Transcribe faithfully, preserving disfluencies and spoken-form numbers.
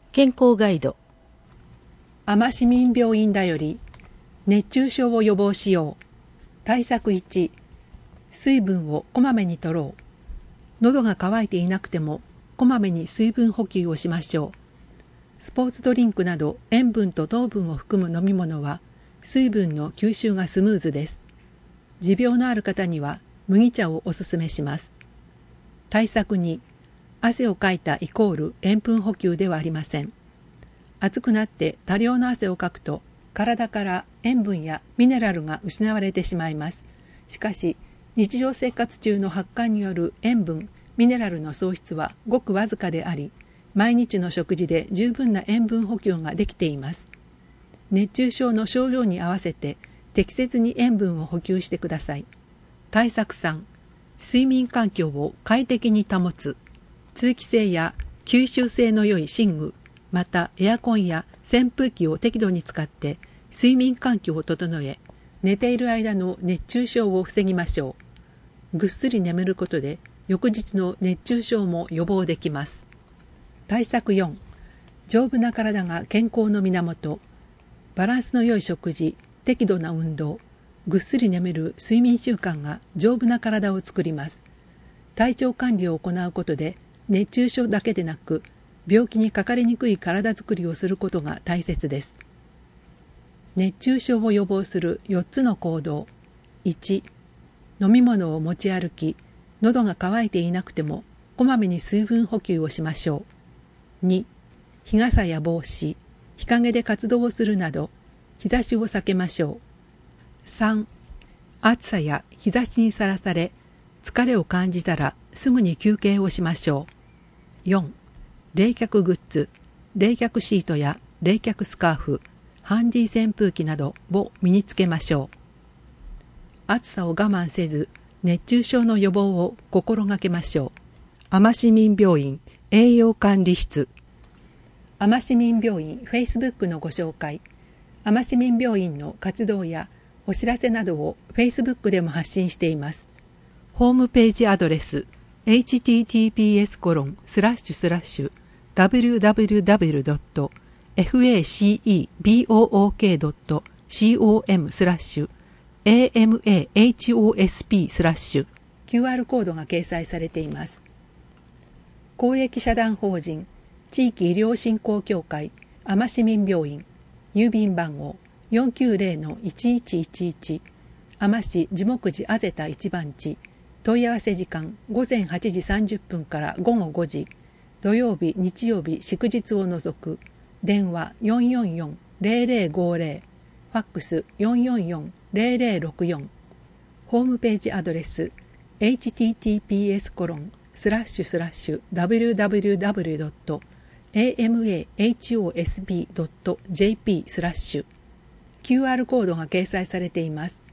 健康ガイド。 多摩市民病院だより熱中症を予防しよう。対策いち、水分をこまめに摂ろう。喉が渇いていなくてもこまめに水分補給をしましょう。スポーツドリンクなど塩分と糖分を含む飲み物は水分の吸収がスムーズです。持病のある方には麦茶をおすすめします。対策に、汗をかいたイコール塩分補給ではありません。暑くなって多量の汗をかくと体から塩分やミネラルが失われてしまいます。しかし日常生活中の発汗による塩分、ミネラルの喪失はごくわずかであり、毎日の食事で十分な塩分補給ができています。熱中症の症状に合わせて適切に塩分を補給してください。対策さん、睡眠環境を快適に保つ。通気性や吸収性の良い寝具、またエアコンや扇風機を適度に使って睡眠環境を整え、寝ている間の熱中症を防ぎましょう。ぐっすり眠ることで翌日の熱中症も予防できます。対策よん、丈夫な体が健康の源。バランスの良い食事、適度な運動、ぐっすり眠る睡眠習慣が丈夫な体を作ります。体調管理を行うことで熱中症だけでなく病気にかかりにくい体づくりをすることが大切です。熱中症を予防するよっつの行動。いち、飲み物を持ち歩き、喉が渇いていなくてもこまめに水分補給をしましょう。に、日傘や帽子、日陰で活動をするなど日差しを避けましょう。さん、暑さや日差しにさらされ疲れを感じたらすぐに休憩をしましょう。よん、冷却グッズ、冷却シートや冷却スカーフ、ハンディ扇風機などを身につけましょう。暑さを我慢せず熱中症の予防を心がけましょう。多摩市民病院栄養管理室。多摩市民病院 Facebook のご紹介。多摩市民病院の活動やお知らせなどを Facebook でも発信しています。ホームページアドレス エイチティーティーピーエスコロンスラッシュスラッシュダブリューダブリューダブリュードットフェイブオーケードットコムスラッシュエーエムエーエイチオーエスピースラッシュ キューアール コードが掲載されています。公益社団法人地域医療振興協会多摩市民病院、郵便番号 よんきゅうゼロのいちいちいちいち 多摩市地木寺あぜた一番地。問い合わせ時間ごぜんはちじさんじゅっぷんからごごごじ、土曜日日曜日祝日を除く。電話 よんよんよんゼロゼロごゼロ、ファックス よんよんよんゼロゼロろくよん。ホームページアドレス エイチティーティーピーエスコロンスラッシュスラッシュダブリューダブリューダブリュードットエーエムエーエイチオーエスビードットジェーピースラッシュ キューアール コードが掲載されています。